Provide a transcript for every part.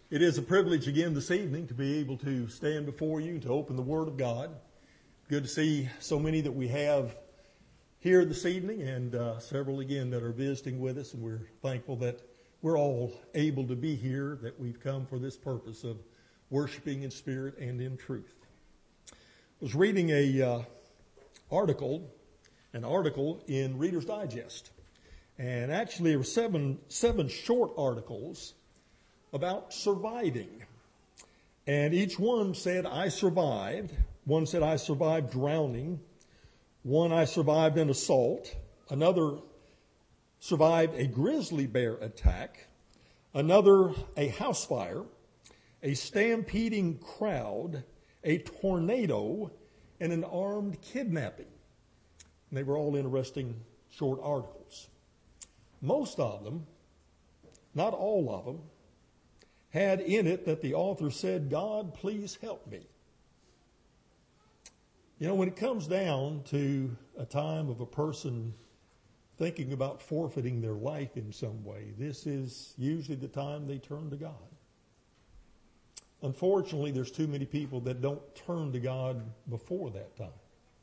It is a privilege again this evening to be able to stand before you to open the Word of God. Good to see so many that we have here this evening and several again that are visiting with us, and we're thankful that we're all able to be here, that we've come for this purpose of worshiping in spirit and in truth. I was reading an article in Reader's Digest, and actually there were seven short articles about surviving. And each one said, I survived. One said, I survived drowning. One, I survived an assault. Another survived a grizzly bear attack. Another, a house fire. A stampeding crowd. A tornado. And an armed kidnapping. And they were all interesting short articles. Most of them, not all of them, had in it that the author said, God, please help me. You know, when it comes down to a time of a person thinking about forfeiting their life in some way, this is usually the time they turn to God. Unfortunately, there's too many people that don't turn to God before that time.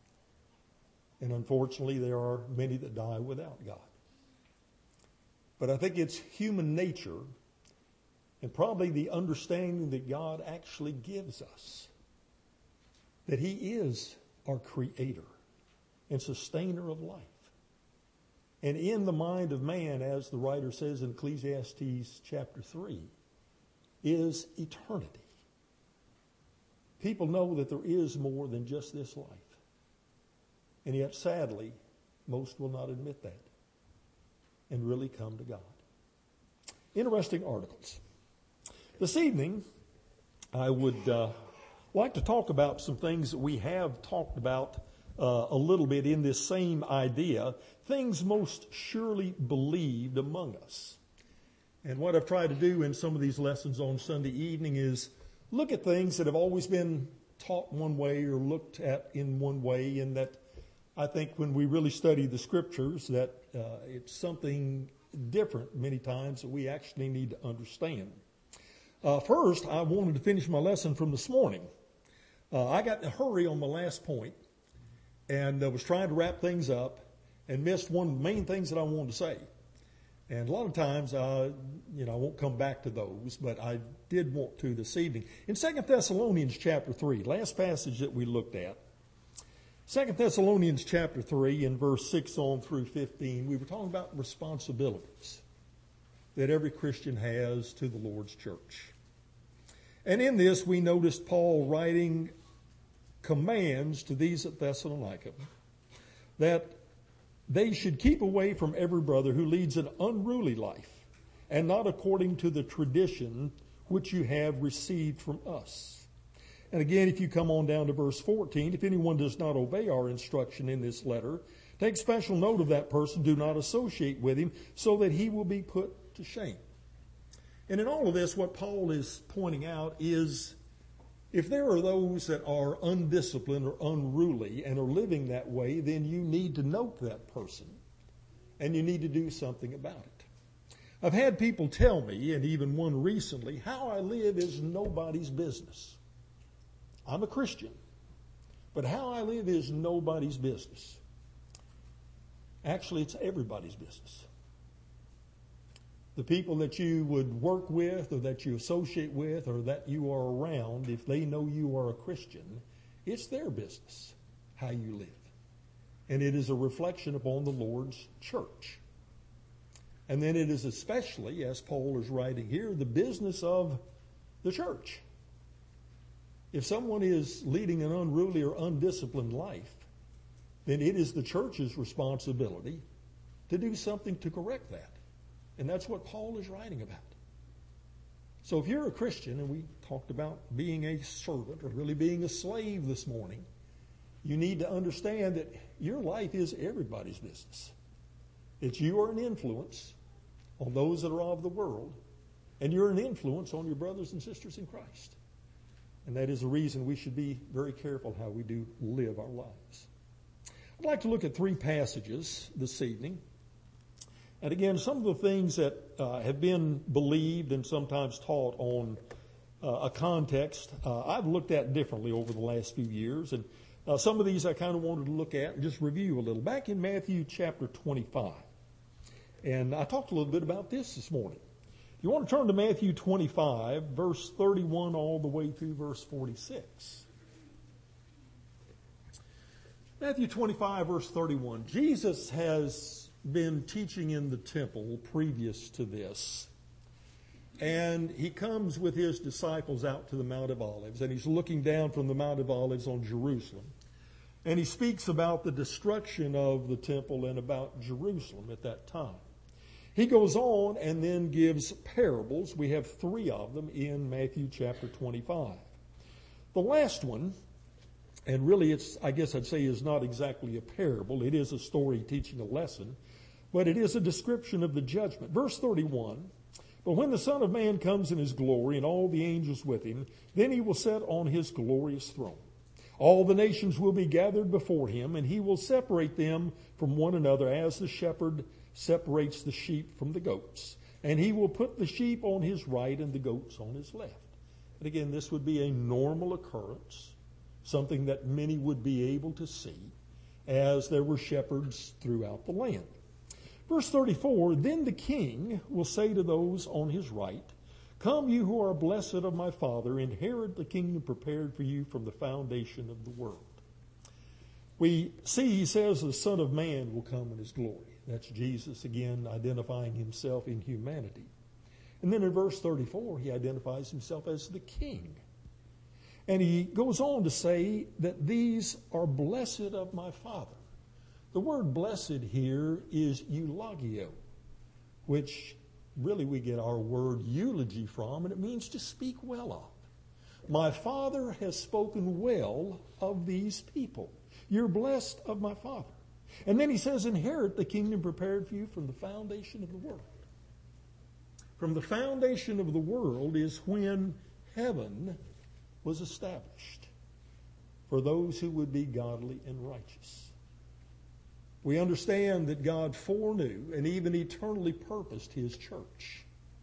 And unfortunately, there are many that die without God. But I think it's human nature and probably the understanding that God actually gives us, that He is our creator and sustainer of life. And in the mind of man, as the writer says in Ecclesiastes chapter 3, is eternity. People know that there is more than just this life. And yet, sadly, most will not admit that and really come to God. Interesting articles. This evening, I would like to talk about some things that we have talked about a little bit in this same idea, things most surely believed among us. And what I've tried to do in some of these lessons on Sunday evening is look at things that have always been taught one way or looked at in one way, and that I think when we really study the Scriptures that it's something different many times that we actually need to understand. First, I wanted to finish my lesson from this morning. I got in a hurry on my last point and was trying to wrap things up and missed one of the main things that I wanted to say. And a lot of times, I won't come back to those, but I did want to this evening. In 2 Thessalonians chapter 3, last passage that we looked at, 2 Thessalonians chapter 3 in verse 6 on through 15, we were talking about responsibilities that every Christian has to the Lord's church. And in this, we noticed Paul writing commands to these at Thessalonica that they should keep away from every brother who leads an unruly life and not according to the tradition which you have received from us. And again, if you come on down to verse 14, if anyone does not obey our instruction in this letter, take special note of that person, do not associate with him, so that he will be put to shame. And in all of this, what Paul is pointing out is if there are those that are undisciplined or unruly and are living that way, then you need to note that person and you need to do something about it. I've had people tell me, and even one recently, how I live is nobody's business. I'm a Christian, but how I live is nobody's business. Actually, it's everybody's business. The people that you would work with or that you associate with or that you are around, if they know you are a Christian, it's their business how you live. And it is a reflection upon the Lord's church. And then it is especially, as Paul is writing here, the business of the church. If someone is leading an unruly or undisciplined life, then it is the church's responsibility to do something to correct that. And that's what Paul is writing about. So if you're a Christian, and we talked about being a servant or really being a slave this morning, you need to understand that your life is everybody's business. It's you are an influence on those that are of the world, and you're an influence on your brothers and sisters in Christ. And that is the reason we should be very careful how we do live our lives. I'd like to look at three passages this evening. And again, some of the things that have been believed and sometimes taught on a context I've looked at differently over the last few years. And some of these I kind of wanted to look at and just review a little. Back in Matthew chapter 25. And I talked a little bit about this morning. If you want to turn to Matthew 25, verse 31 all the way through verse 46. Matthew 25, verse 31. Jesus has been teaching in the temple previous to this. And he comes with his disciples out to the Mount of Olives. And he's looking down from the Mount of Olives on Jerusalem. And he speaks about the destruction of the temple and about Jerusalem at that time. He goes on and then gives parables. We have 3 of them in Matthew chapter 25. The last one, and really it's, I guess I'd say, is not exactly a parable. It is a story teaching a lesson, but it is a description of the judgment. Verse 31, but when the Son of Man comes in his glory and all the angels with him, then he will sit on his glorious throne. All the nations will be gathered before him, and he will separate them from one another as the shepherd separates the sheep from the goats. And he will put the sheep on his right and the goats on his left. And again, this would be a normal occurrence, something that many would be able to see as there were shepherds throughout the land. Verse 34, then the king will say to those on his right, come, you who are blessed of my Father, inherit the kingdom prepared for you from the foundation of the world. We see, he says, the Son of Man will come in his glory. That's Jesus again identifying himself in humanity. And then in verse 34, he identifies himself as the king. And he goes on to say that these are blessed of my Father. The word blessed here is eulogio, which really we get our word eulogy from, and it means to speak well of. My Father has spoken well of these people. You're blessed of my Father. And then he says, inherit the kingdom prepared for you from the foundation of the world. From the foundation of the world is when heaven was established for those who would be godly and righteous. We understand that God foreknew and even eternally purposed his church.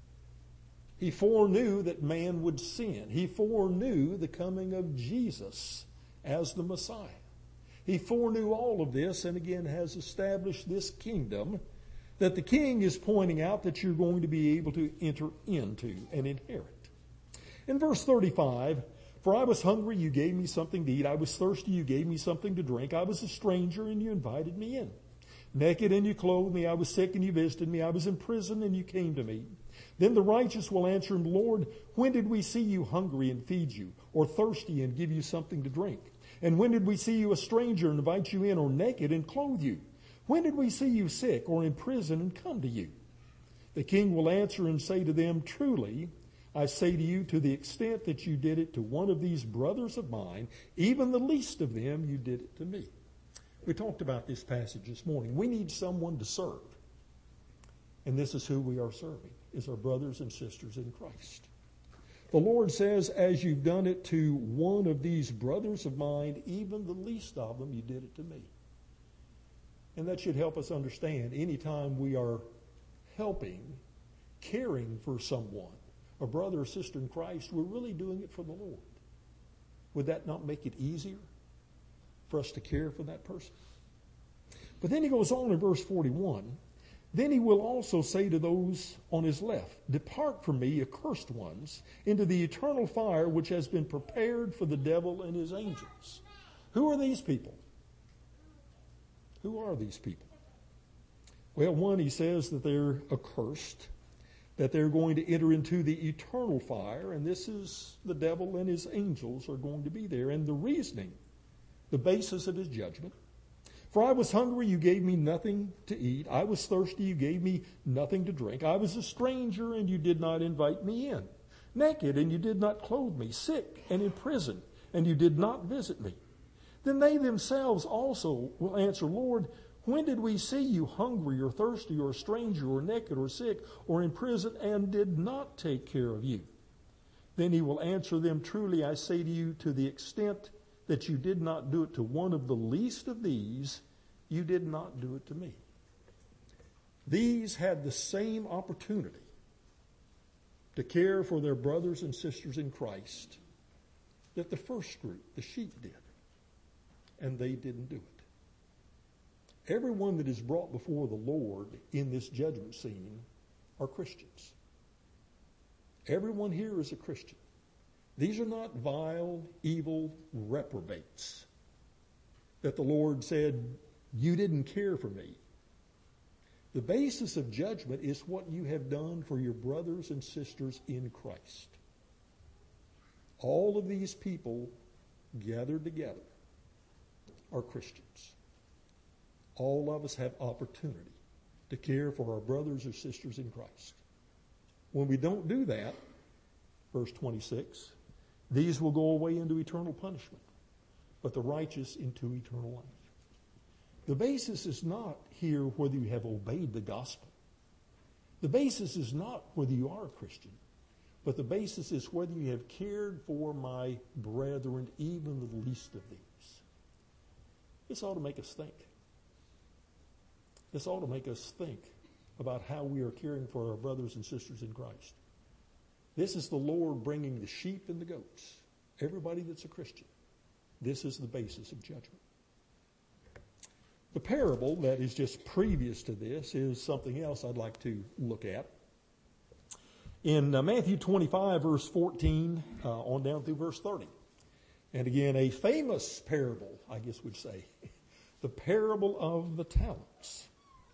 He foreknew that man would sin. He foreknew the coming of Jesus as the Messiah. He foreknew all of this and again has established this kingdom that the king is pointing out that you're going to be able to enter into and inherit. In verse 35, for I was hungry, you gave me something to eat. I was thirsty, you gave me something to drink. I was a stranger and you invited me in. Naked and you clothed me. I was sick and you visited me. I was in prison and you came to me. Then the righteous will answer him, Lord, when did we see you hungry and feed you, or thirsty and give you something to drink? And when did we see you a stranger and invite you in, or naked and clothe you? When did we see you sick or in prison and come to you? The king will answer and say to them, truly, I say to you, to the extent that you did it to one of these brothers of mine, even the least of them, you did it to me. We talked about this passage this morning. We need someone to serve. And this is who we are serving, is our brothers and sisters in Christ. The Lord says, as you've done it to one of these brothers of mine, even the least of them, you did it to me. And that should help us understand anytime we are helping, caring for someone, a brother or sister in Christ, we're really doing it for the Lord. Would that not make it easier for us to care for that person? But then he goes on in verse 41, then he will also say to those on his left, depart from me, accursed ones, into the eternal fire which has been prepared for the devil and his angels. Who are these people? Who are these people? Well, one, he says that they're accursed, that they're going to enter into the eternal fire, and this is the devil and his angels are going to be there. And the reasoning, the basis of his judgment, for I was hungry, you gave me nothing to eat. I was thirsty, you gave me nothing to drink. I was a stranger, and you did not invite me in. Naked, and you did not clothe me. Sick and in prison, and you did not visit me. Then they themselves also will answer, Lord, when did we see you hungry or thirsty or a stranger or naked or sick or in prison and did not take care of you? Then he will answer them, truly I say to you, to the extent that you did not do it to one of the least of these, you did not do it to me. These had the same opportunity to care for their brothers and sisters in Christ that the first group, the sheep, did. And they didn't do it. Everyone that is brought before the Lord in this judgment scene are Christians. Everyone here is a Christian. These are not vile, evil reprobates that the Lord said, you didn't care for me. The basis of judgment is what you have done for your brothers and sisters in Christ. All of these people gathered together are Christians. All of us have opportunity to care for our brothers or sisters in Christ. When we don't do that, verse 26, these will go away into eternal punishment, but the righteous into eternal life. The basis is not here whether you have obeyed the gospel. The basis is not whether you are a Christian, but the basis is whether you have cared for my brethren, even the least of these. This ought to make us think. This ought to make us think about how we are caring for our brothers and sisters in Christ. This is the Lord bringing the sheep and the goats, everybody that's a Christian. This is the basis of judgment. The parable that is just previous to this is something else I'd like to look at. In Matthew 25, verse 14, on down through verse 30. And again, a famous parable, I guess we'd say. The parable of the talents.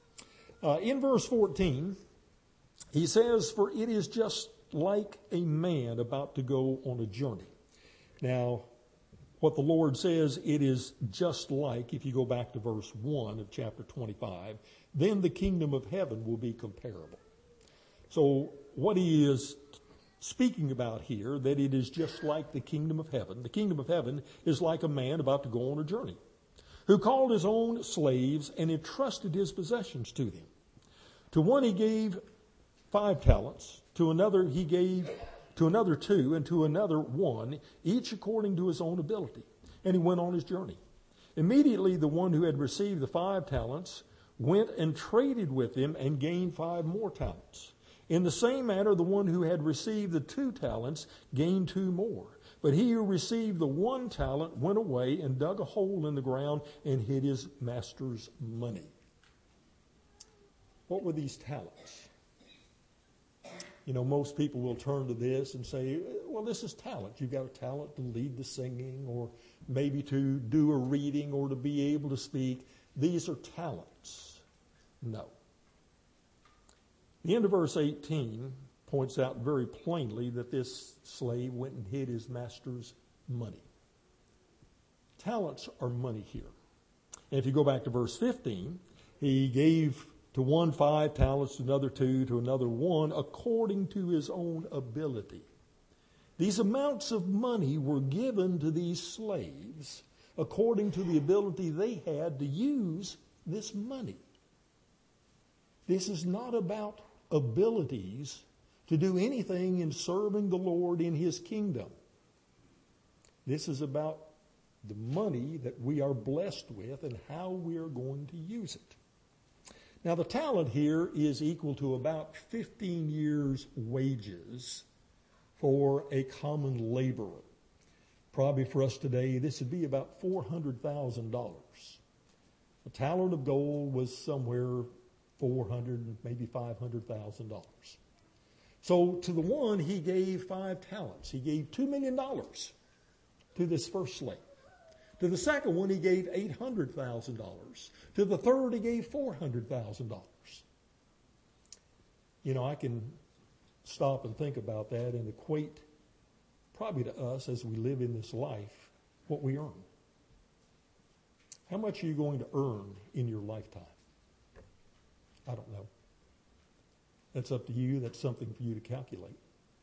In verse 14, he says, for it is just like a man about to go on a journey. Now, what the Lord says, it is just like, if you go back to verse 1 of chapter 25, then the kingdom of heaven will be comparable. So what he is speaking about here, that it is just like the kingdom of heaven. The kingdom of heaven is like a man about to go on a journey, who called his own slaves and entrusted his possessions to them. To one he gave 5 talents, to another he gave, to another 2, and to another 1, each according to his own ability. And he went on his journey. Immediately the one who had received the 5 talents went and traded with him and gained 5 more talents. In the same manner, the one who had received the 2 talents gained 2 more. But he who received the 1 talent went away and dug a hole in the ground and hid his master's money. What were these talents? You know, most people will turn to this and say, well, this is talent. You've got a talent to lead the singing, or maybe to do a reading, or to be able to speak. These are talents. No. The end of verse 18 points out very plainly that this slave went and hid his master's money. Talents are money here. And if you go back to verse 15, he gave to one 5 talents, to another 2, to another 1, according to his own ability. These amounts of money were given to these slaves according to the ability they had to use this money. This is not about abilities to do anything in serving the Lord in his kingdom. This is about the money that we are blessed with and how we are going to use it. Now, the talent here is equal to about 15 years' wages for a common laborer. Probably for us today, this would be about $400,000. A talent of gold was somewhere $400,000, maybe $500,000. So to the one, he gave 5 talents. He gave $2 million to this first slave. To the second one, he gave $800,000. To the third, he gave $400,000. You know, I can stop and think about that and equate probably to us as we live in this life what we earn. How much are you going to earn in your lifetime? I don't know. That's up to you. That's something for you to calculate.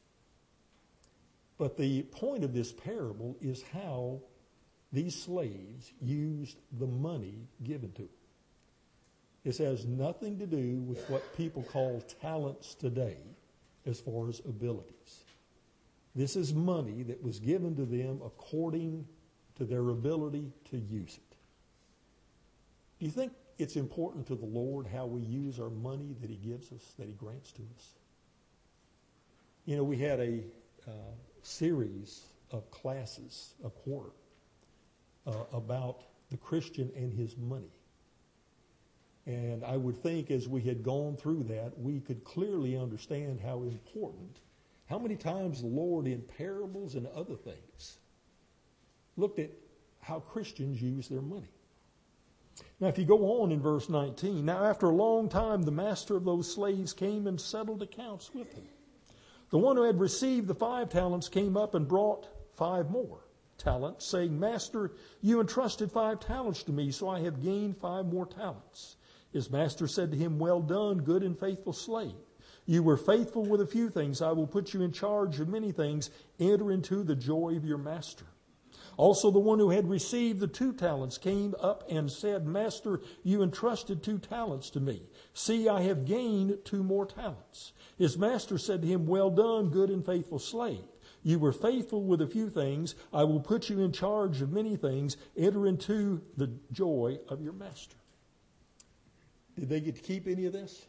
But the point of this parable is how these slaves used the money given to them. This has nothing to do with what people call talents today as far as abilities. This is money that was given to them according to their ability to use it. Do you think it's important to the Lord how we use our money that he gives us, that he grants to us? We had a series of classes a quarter about the Christian and his money. And I would think as we had gone through that, we could clearly understand how important, how many times the Lord in parables and other things looked at how Christians use their money. Now, if you go on in verse 19, now after a long time, the master of those slaves came and settled accounts with him. The one who had received the 5 talents came up and brought 5 more talents, saying, Master, you entrusted 5 talents to me, so I have gained 5 more talents. His master said to him, Well done, good and faithful slave. You were faithful with a few things. I will put you in charge of many things. Enter into the joy of your master. Also the one who had received the 2 talents came up and said, Master, you entrusted 2 talents to me. See, I have gained 2 more talents. His master said to him, Well done, good and faithful slave. You were faithful with a few things. I will put you in charge of many things. Enter into the joy of your master. Did they get to keep any of this?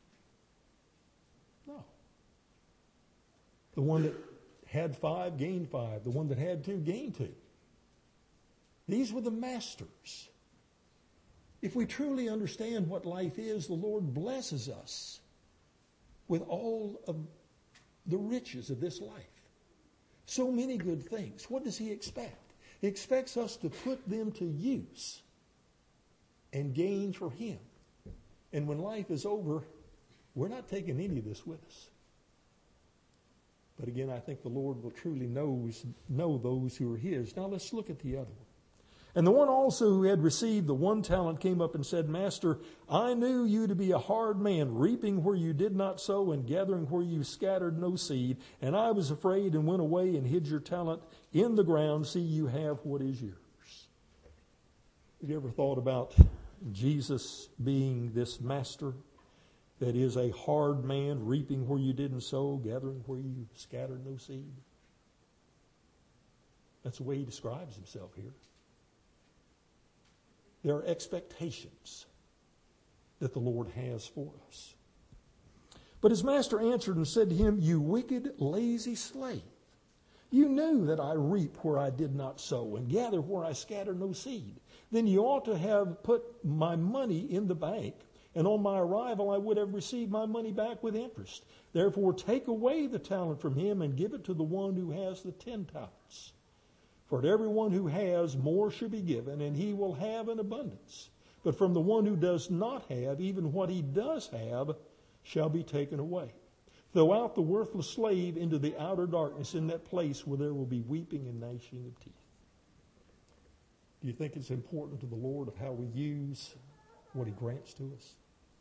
No. The one that had 5 gained 5. The one that had 2 gained 2. These were the masters. If we truly understand what life is, the Lord blesses us with all of the riches of this life. So many good things. What does He expect? He expects us to put them to use and gain for Him. And when life is over, we're not taking any of this with us. But again, I think the Lord will truly know those who are His. Now let's look at the other one. And the one also who had received the 1 talent came up and said, Master, I knew you to be a hard man, reaping where you did not sow and gathering where you scattered no seed. And I was afraid and went away and hid your talent in the ground. See, you have what is yours. Have you ever thought about Jesus being this master that is a hard man, reaping where you didn't sow, gathering where you scattered no seed? That's the way He describes Himself here. There are expectations that the Lord has for us. But his master answered and said to him, You wicked, lazy slave. You knew that I reap where I did not sow and gather where I scattered no seed. Then you ought to have put my money in the bank, and on my arrival I would have received my money back with interest. Therefore take away the talent from him and give it to the one who has the 10 talents. For to everyone who has, more shall be given, and he will have an abundance. But from the one who does not have, even what he does have shall be taken away. Throw out the worthless slave into the outer darkness, in that place where there will be weeping and gnashing of teeth. Do you think it's important to the Lord of how we use what He grants to us?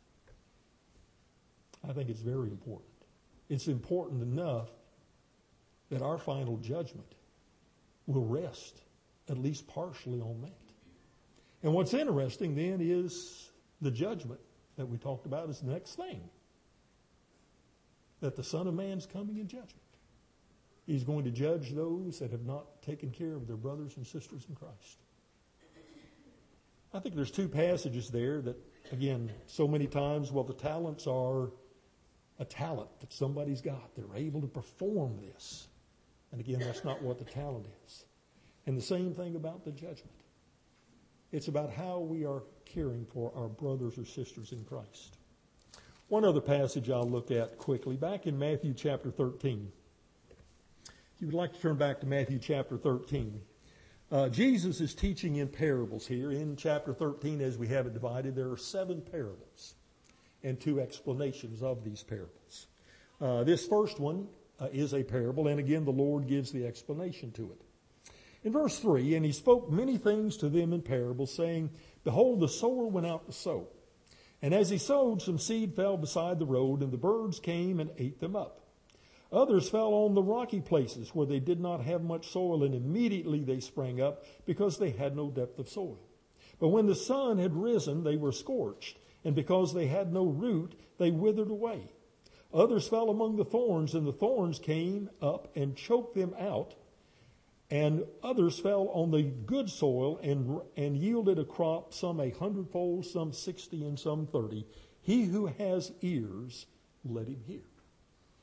I think it's very important. It's important enough that our final judgment will rest at least partially on that. And what's interesting then is the judgment that we talked about is the next thing. That the Son of Man's coming in judgment. He's going to judge those that have not taken care of their brothers and sisters in Christ. I think there's 2 passages there that, again, so many times, the talents are a talent that somebody's got. They're able to perform this. And again, that's not what the talent is. And the same thing about the judgment. It's about how we are caring for our brothers or sisters in Christ. One other passage I'll look at quickly, back in Matthew chapter 13. If you would like to turn back to Matthew chapter 13. Jesus is teaching in parables here. In chapter 13, as we have it divided, there are 7 parables and 2 explanations of these parables. This first one is a parable, and again, the Lord gives the explanation to it. In verse 3, and he spoke many things to them in parables, saying, Behold, the sower went out to sow. And as he sowed, some seed fell beside the road, and the birds came and ate them up. Others fell on the rocky places where they did not have much soil, and immediately they sprang up because they had no depth of soil. But when the sun had risen, they were scorched, and because they had no root, they withered away. Others fell among the thorns, and the thorns came up and choked them out. And others fell on the good soil and yielded a crop, some 100-fold, some 60, and some 30. He who has ears, let him hear.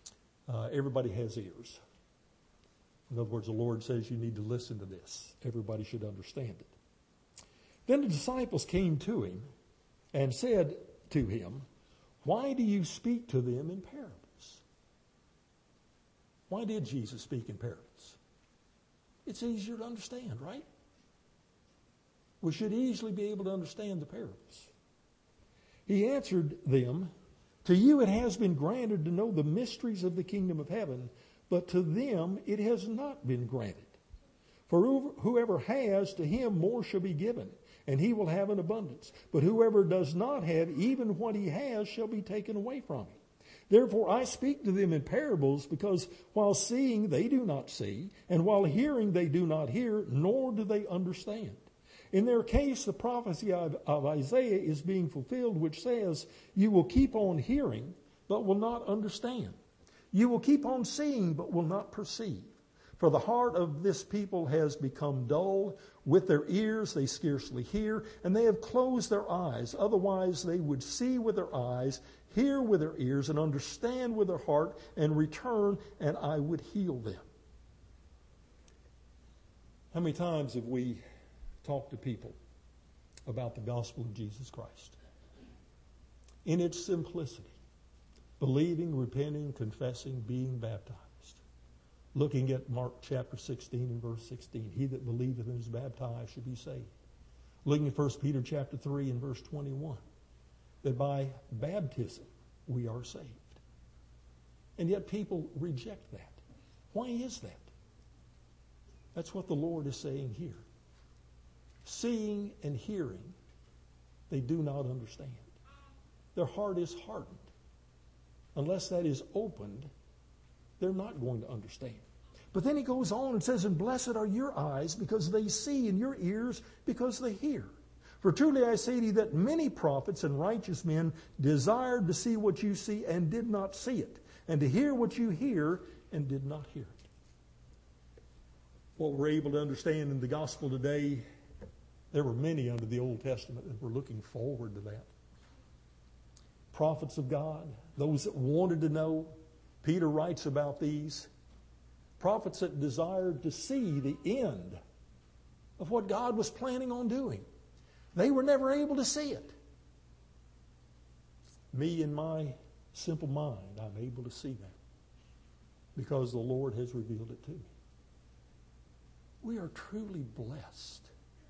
everybody has ears. In other words, the Lord says you need to listen to this. Everybody should understand it. Then the disciples came to him and said to him, "Why do you speak to them in parables?" Why did Jesus speak in parables? It's easier to understand, right? We should easily be able to understand the parables. He answered them, "To you it has been granted to know the mysteries of the kingdom of heaven, but to them it has not been granted. For whoever has, to him more shall be given, and he will have an abundance. But whoever does not have, even what he has shall be taken away from him. Therefore I speak to them in parables, because while seeing they do not see, and while hearing they do not hear, nor do they understand. In their case, the prophecy of Isaiah is being fulfilled, which says, you will keep on hearing, but will not understand. You will keep on seeing, but will not perceive. For the heart of this people has become dull. With their ears they scarcely hear, and they have closed their eyes. Otherwise they would see with their eyes, hear with their ears, and understand with their heart, and return, and I would heal them." How many times have we talked to people about the gospel of Jesus Christ? In its simplicity. Believing, repenting, confessing, being baptized. Looking at Mark chapter 16 and verse 16. He that believeth and is baptized shall be saved. Looking at 1 Peter chapter 3 and verse 21. That by baptism we are saved. And yet people reject that. Why is that? That's what the Lord is saying here. Seeing and hearing, they do not understand. Their heart is hardened. Unless that is opened, they're not going to understand. But then he goes on and says, "And blessed are your eyes because they see, and your ears because they hear. For truly I say to you that many prophets and righteous men desired to see what you see and did not see it, and to hear what you hear and did not hear it." What we're able to understand in the gospel today, there were many under the Old Testament that were looking forward to that. Prophets of God, those that wanted to know. Peter writes about these. Prophets that desired to see the end of what God was planning on doing. They were never able to see it. Me, in my simple mind, I'm able to see that because the Lord has revealed it to me. We are truly blessed.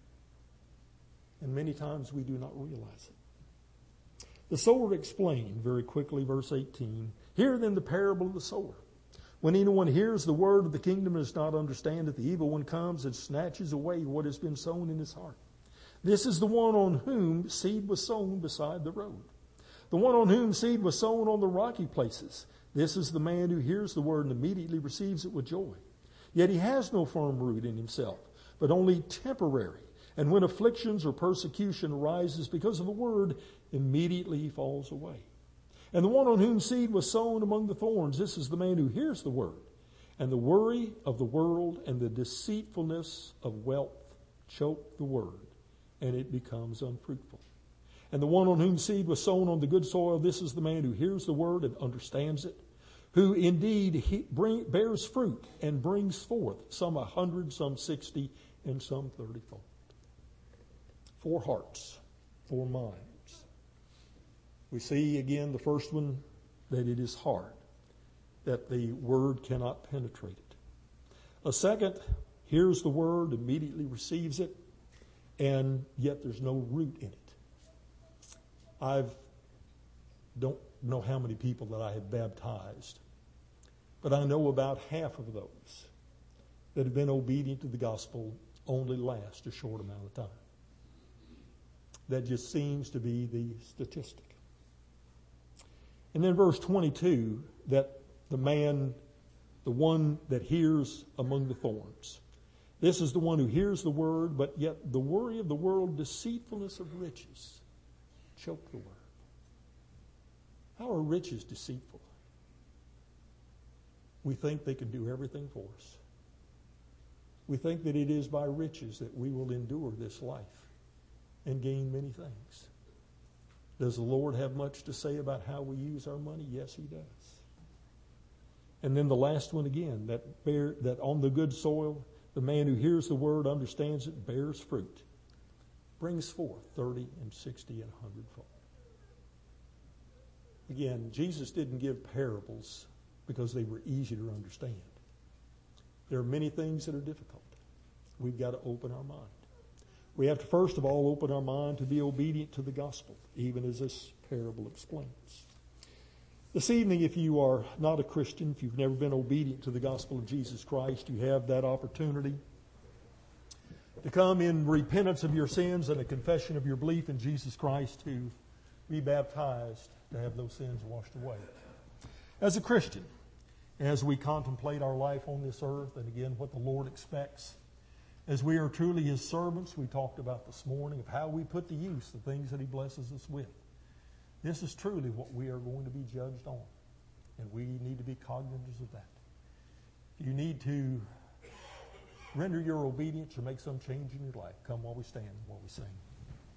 And many times we do not realize it. The sower explained very quickly, verse 18, "Hear then the parable of the sower. When anyone hears the word of the kingdom and does not understand it, the evil one comes and snatches away what has been sown in his heart. This is the one on whom seed was sown beside the road. The one on whom seed was sown on the rocky places. This is the man who hears the word and immediately receives it with joy. Yet he has no firm root in himself, but only temporary. And when afflictions or persecution arises because of the word, immediately he falls away. And the one on whom seed was sown among the thorns, this is the man who hears the word. And the worry of the world and the deceitfulness of wealth choke the word, and it becomes unfruitful. And the one on whom seed was sown on the good soil, this is the man who hears the word and understands it, who indeed bears fruit and brings forth some 100, some 60, and some 30-fold. 4 hearts, 4 minds. We see again the first one, that it is hard, that the word cannot penetrate it. A second, hears the word, immediately receives it, and yet there's no root in it. I don't know how many people that I have baptized, but I know about half of those that have been obedient to the gospel only last a short amount of time. That just seems to be the statistic. And then verse 22, that the man, the one that hears among the thorns. This is the one who hears the word, but yet the worry of the world, deceitfulness of riches, choke the word. How are riches deceitful? We think they can do everything for us. We think that it is by riches that we will endure this life and gain many things. Does the Lord have much to say about how we use our money? Yes, He does. And then the last one again, that on the good soil, the man who hears the word, understands it, bears fruit, brings forth 30 and 60 and 100-fold. Again, Jesus didn't give parables because they were easy to understand. There are many things that are difficult. We've got to open our mind. We have to first of all open our mind to be obedient to the gospel, even as this parable explains. This evening, if you are not a Christian, if you've never been obedient to the gospel of Jesus Christ, you have that opportunity to come in repentance of your sins and a confession of your belief in Jesus Christ, to be baptized, to have those sins washed away. As a Christian, as we contemplate our life on this earth, and again, what the Lord expects, as we are truly His servants, we talked about this morning of how we put to use the things that He blesses us with. This is truly what we are going to be judged on, and we need to be cognizant of that. If you need to render your obedience or make some change in your life, come while we stand, while we sing.